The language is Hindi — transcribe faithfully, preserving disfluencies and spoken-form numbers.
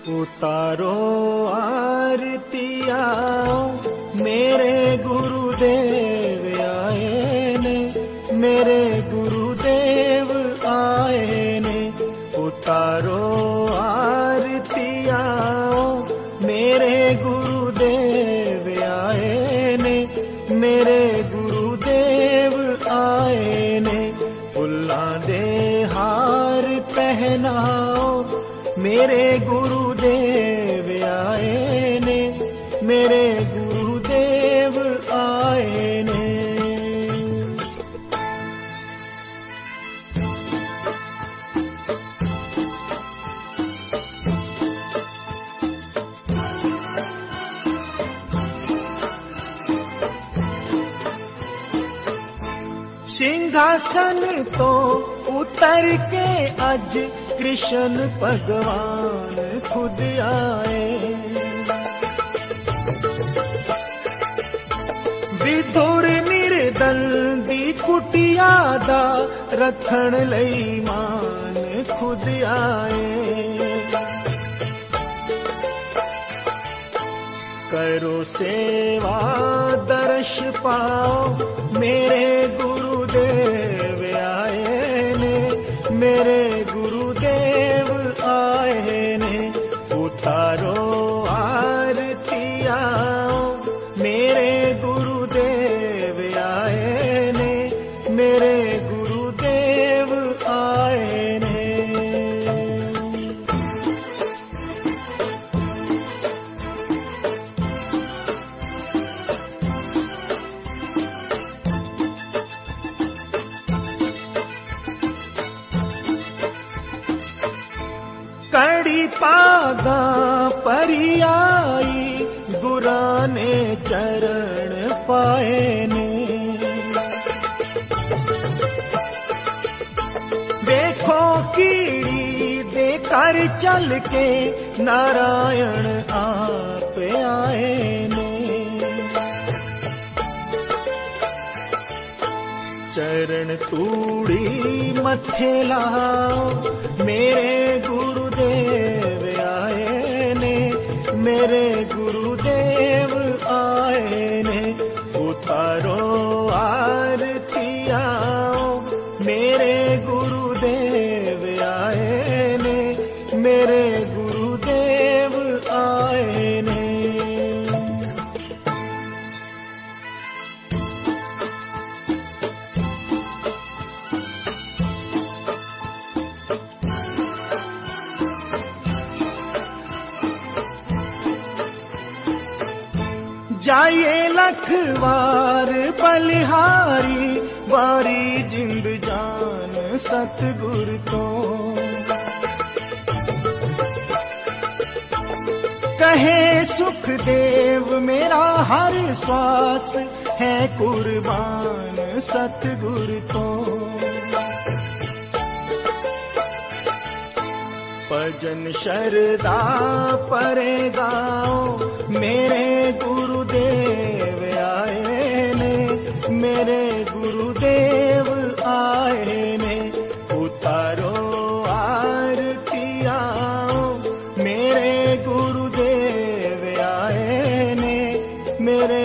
उतारो आरतिया मेरे गुरुदेव आए ने, मेरे गुरुदेव आए ने। उतारो आरतिया मेरे गुरुदेव आए ने, मेरे गुरुदेव आए ने। फुल्लां दे हार पहनाओ मेरे गुरुदेव आए ने, मेरे गुरुदेव आए ने। सिंहासन तो उतर के अज कृष्ण भगवान खुद आए। विधुर निर्दल दी कुटिया दा रखण लई मान खुद आए। करो सेवा दर्श पाओ मेरे गुरुदेव आए ने, मेरे गुरुदेव आए ने। उतारो आरतिया मेरे गुरुदेव आए ने, मेरे गुरुदेव आए ने। कड़ी पागा परियाई गुरां ने चरण पाए ने। देखो कीड़ी दे कर चल के नारायण आप आए ने। चरण तूड़ी मथे लाओ मेरे गुरुदेव आए ने, मेरे गुरुदेव आए ने। उतारो आरतिया मेरे गुरुदेव आए ने, मेरे गुरुदेव आए ने। जाइए लखवार बलिहारी वारी जिंद जान सतगुर तो। कहे सुखदेव मेरा हर श्वास है कुर्बान सतगुर तो। भजन शरदा परे गाओ मेरे गुरुदेव आए ने, मेरे गुरुदेव आए ने। उतारो आरतिया मेरे गुरुदेव आए ने, मेरे